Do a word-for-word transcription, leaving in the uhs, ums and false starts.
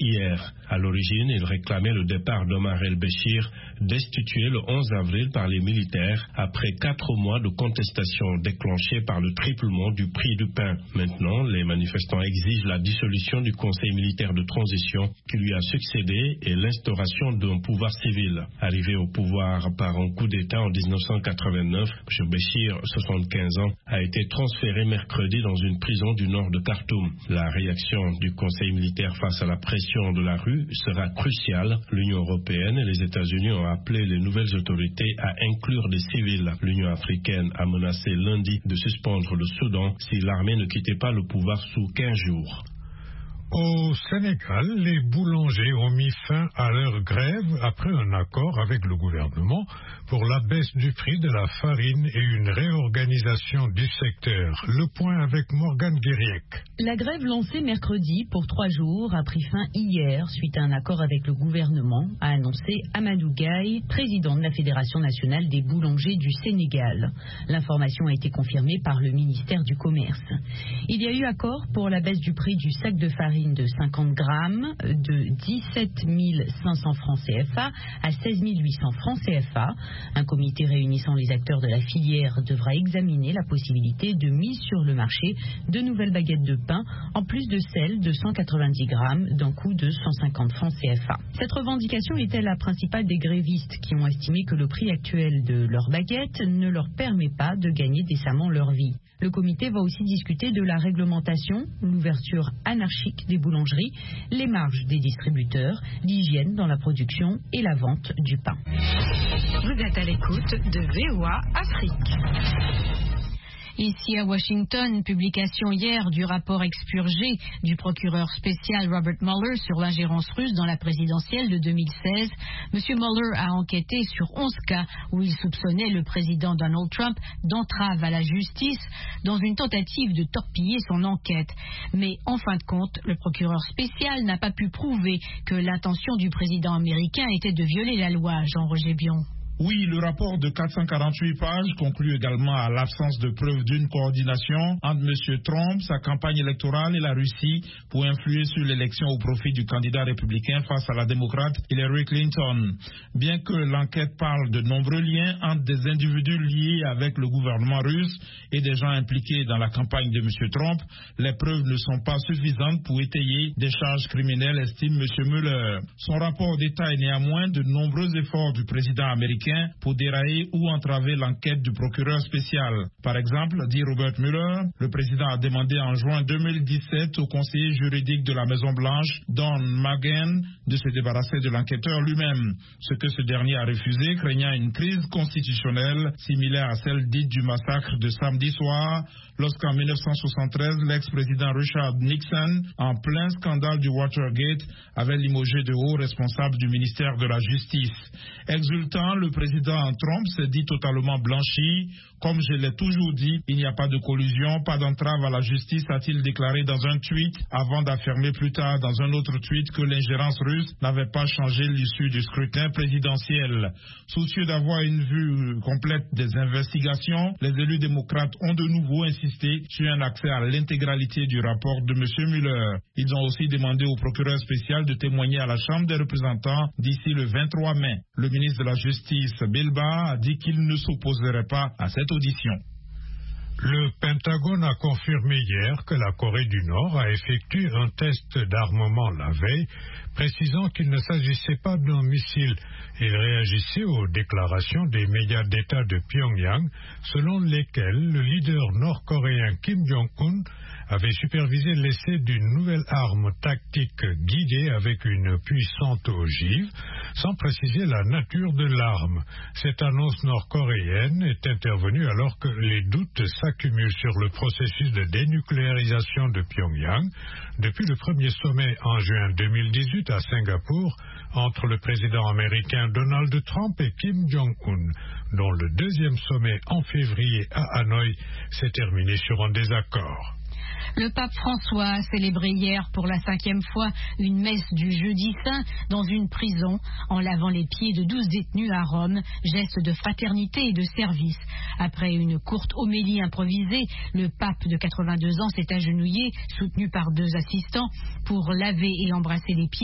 hier. À l'origine, il réclamait le départ d'Omar el-Béchir, destitué le onze avril par les militaires après quatre mois de contestation déclenchée par le triplement du prix du pain. Maintenant, les manifestants exigent la dissolution du Conseil militaire de transition qui lui a succédé et l'instauration d'un pouvoir civil. Arrivé au pouvoir par un coup d'État en mille neuf cent quatre-vingt-neuf, M. Béchir, soixante-quinze ans, a été transféré mercredi dans une prison du nord de Khartoum. La réaction du Conseil militaire face à la pression de la rue sera cruciale. L'Union européenne et les États-Unis ont appelé les nouvelles autorités à inclure des civils. L'Union africaine a menacé lundi de suspendre le Soudan si l'armée ne quittait pas le pouvoir sous quinze jours. Au Sénégal, les boulangers ont mis fin à leur grève après un accord avec le gouvernement pour la baisse du prix de la farine et une réorganisation du secteur. Le point avec Morgane Guériec. La grève lancée mercredi pour trois jours a pris fin hier suite à un accord avec le gouvernement, a annoncé Amadou Gaye, président de la Fédération nationale des boulangers du Sénégal. L'information a été confirmée par le ministère du Commerce. Il y a eu accord pour la baisse du prix du sac de farine de cinquante grammes de dix-sept mille cinq cents francs C F A à seize mille huit cents francs C F A. Un comité réunissant les acteurs de la filière devra examiner la possibilité de mise sur le marché de nouvelles baguettes de pain en plus de celles de cent quatre-vingt-dix grammes d'un coût de cent cinquante francs C F A. Cette revendication était la principale des grévistes qui ont estimé que le prix actuel de leurs baguettes ne leur permet pas de gagner décemment leur vie. Le comité va aussi discuter de la réglementation, l'ouverture anarchique des boulangeries, les marges des distributeurs, l'hygiène dans la production et la vente du pain. Vous êtes à l'écoute de V O A Afrique. Ici à Washington, publication hier du rapport expurgé du procureur spécial Robert Mueller sur l'ingérence russe dans la présidentielle de deux mille seize. Monsieur Mueller a enquêté sur onze cas où il soupçonnait le président Donald Trump d'entrave à la justice dans une tentative de torpiller son enquête. Mais en fin de compte, le procureur spécial n'a pas pu prouver que l'intention du président américain était de violer la loi. Jean-Roger Bion. Oui, le rapport de quatre cent quarante-huit pages conclut également à l'absence de preuve d'une coordination entre M. Trump, sa campagne électorale et la Russie pour influer sur l'élection au profit du candidat républicain face à la démocrate Hillary Clinton. Bien que l'enquête parle de nombreux liens entre des individus liés avec le gouvernement russe et des gens impliqués dans la campagne de M. Trump, les preuves ne sont pas suffisantes pour étayer des charges criminelles, estime M. Mueller. Son rapport détaille néanmoins de nombreux efforts du président américain pour dérailler ou entraver l'enquête du procureur spécial. Par exemple, dit Robert Mueller, le président a demandé en juin deux mille dix-sept au conseiller juridique de la Maison-Blanche, Don McGahn, de se débarrasser de l'enquêteur lui-même, ce que ce dernier a refusé, craignant une crise constitutionnelle similaire à celle dite du massacre de samedi soir, lorsqu'en mille neuf cent soixante-treize, l'ex-président Richard Nixon, en plein scandale du Watergate, avait limogé de hauts responsables du ministère de la Justice. Exultant, le président Trump s'est dit totalement blanchi. Comme je l'ai toujours dit, il n'y a pas de collusion, pas d'entrave à la justice, a-t-il déclaré dans un tweet, avant d'affirmer plus tard dans un autre tweet que l'ingérence russe n'avait pas changé l'issue du scrutin présidentiel. Soucieux d'avoir une vue complète des investigations, les élus démocrates ont de nouveau insisté sur un accès à l'intégralité du rapport de M. Mueller. Ils ont aussi demandé au procureur spécial de témoigner à la Chambre des représentants d'ici le vingt-trois mai. Le ministre de la Justice, Bill Barr, a dit qu'il ne s'opposerait pas à cette audition. Le Pentagone a confirmé hier que la Corée du Nord a effectué un test d'armement la veille, précisant qu'il ne s'agissait pas d'un missile. Il réagissait aux déclarations des médias d'État de Pyongyang, selon lesquelles le leader nord-coréen Kim Jong-un avait supervisé l'essai d'une nouvelle arme tactique guidée avec une puissante ogive, sans préciser la nature de l'arme. Cette annonce nord-coréenne est intervenue alors que les doutes s'accumulent sur le processus de dénucléarisation de Pyongyang depuis le premier sommet en juin deux mille dix-huit à Singapour entre le président américain Donald Trump et Kim Jong-un, dont le deuxième sommet en février à Hanoï s'est terminé sur un désaccord. Le pape François a célébré hier pour la cinquième fois une messe du Jeudi Saint dans une prison en lavant les pieds de douze détenus à Rome, geste de fraternité et de service. Après une courte homélie improvisée, le pape de quatre-vingt-deux ans s'est agenouillé, soutenu par deux assistants, pour laver et embrasser les pieds